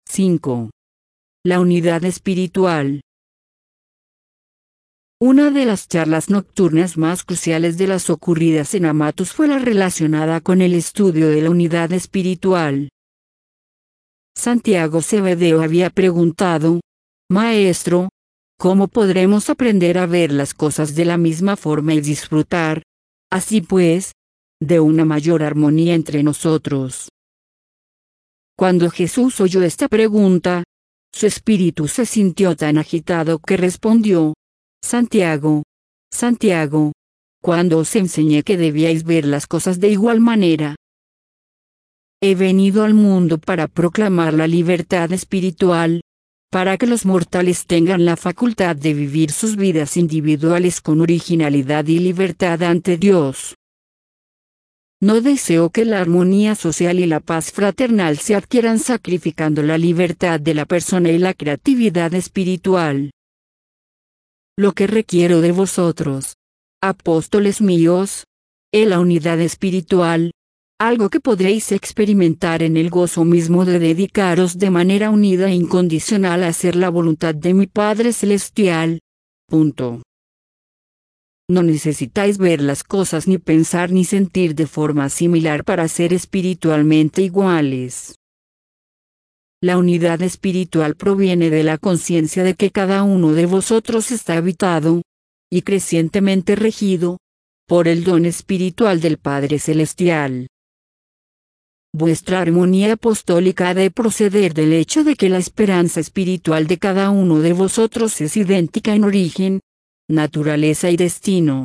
5. La unidad espiritual. Una de las charlas nocturnas más cruciales de las ocurridas en Amatus fue la relacionada con el estudio de la unidad espiritual. Santiago Cebedeo había preguntado: Maestro, ¿cómo podremos aprender a ver las cosas de la misma forma y disfrutar, así pues, de una mayor armonía entre nosotros? Cuando Jesús oyó esta pregunta, su espíritu se sintió tan agitado que respondió: Santiago, Santiago, ¿cuándo os enseñé que debíais ver las cosas de igual manera? He venido al mundo para proclamar la libertad espiritual, para que los mortales tengan la facultad de vivir sus vidas individuales con originalidad y libertad ante Dios. No deseo que la armonía social y la paz fraternal se adquieran sacrificando la libertad de la persona y la creatividad espiritual. Lo que requiero de vosotros, apóstoles míos, es la unidad espiritual, algo que podréis experimentar en el gozo mismo de dedicaros de manera unida e incondicional a hacer la voluntad de mi Padre Celestial. Punto. No necesitáis ver las cosas ni pensar ni sentir de forma similar para ser espiritualmente iguales. La unidad espiritual proviene de la conciencia de que cada uno de vosotros está habitado, y crecientemente regido, por el don espiritual del Padre Celestial. Vuestra armonía apostólica ha de proceder del hecho de que la esperanza espiritual de cada uno de vosotros es idéntica en origen, naturaleza y destino.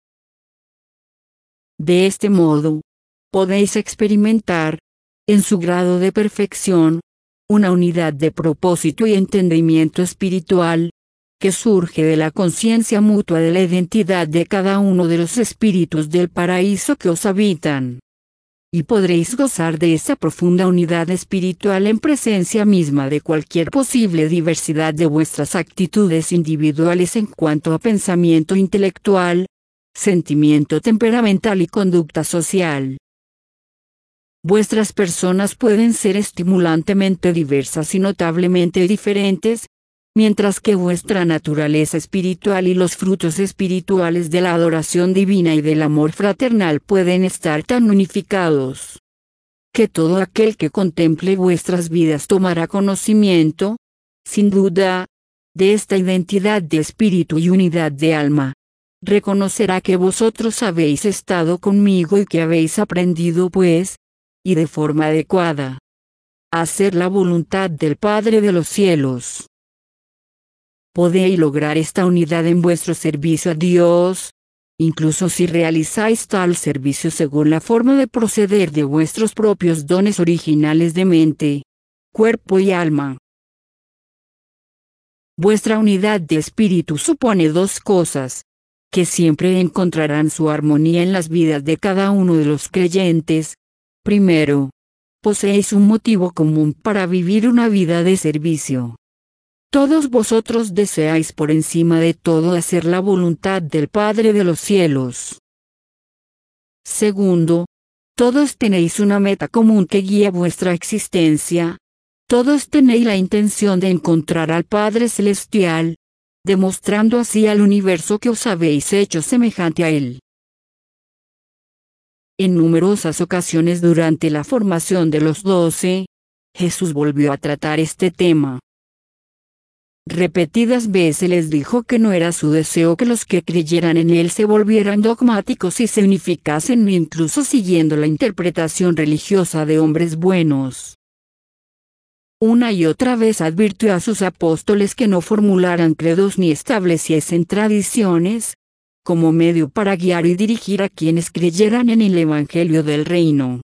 De este modo, podéis experimentar, en su grado de perfección, una unidad de propósito y entendimiento espiritual, que surge de la conciencia mutua de la identidad de cada uno de los espíritus del paraíso que os habitan. Y podréis gozar de esa profunda unidad espiritual en presencia misma de cualquier posible diversidad de vuestras actitudes individuales en cuanto a pensamiento intelectual, sentimiento temperamental y conducta social. Vuestras personas pueden ser estimulantemente diversas y notablemente diferentes, mientras que vuestra naturaleza espiritual y los frutos espirituales de la adoración divina y del amor fraternal pueden estar tan unificados, que todo aquel que contemple vuestras vidas tomará conocimiento, sin duda, de esta identidad de espíritu y unidad de alma. Reconocerá que vosotros habéis estado conmigo y que habéis aprendido pues, y de forma adecuada, a hacer la voluntad del Padre de los cielos. Podéis lograr esta unidad en vuestro servicio a Dios, incluso si realizáis tal servicio según la forma de proceder de vuestros propios dones originales de mente, cuerpo y alma. Vuestra unidad de espíritu supone dos cosas, que siempre encontrarán su armonía en las vidas de cada uno de los creyentes. Primero, poseéis un motivo común para vivir una vida de servicio. Todos vosotros deseáis por encima de todo hacer la voluntad del Padre de los cielos. Segundo, todos tenéis una meta común que guía vuestra existencia. Todos tenéis la intención de encontrar al Padre Celestial, demostrando así al universo que os habéis hecho semejante a Él. En numerosas ocasiones durante la formación de los 12, Jesús volvió a tratar este tema. Repetidas veces les dijo que no era su deseo que los que creyeran en Él se volvieran dogmáticos y se unificasen incluso siguiendo la interpretación religiosa de hombres buenos. Una y otra vez advirtió a sus apóstoles que no formularan credos ni estableciesen tradiciones, como medio para guiar y dirigir a quienes creyeran en el Evangelio del Reino.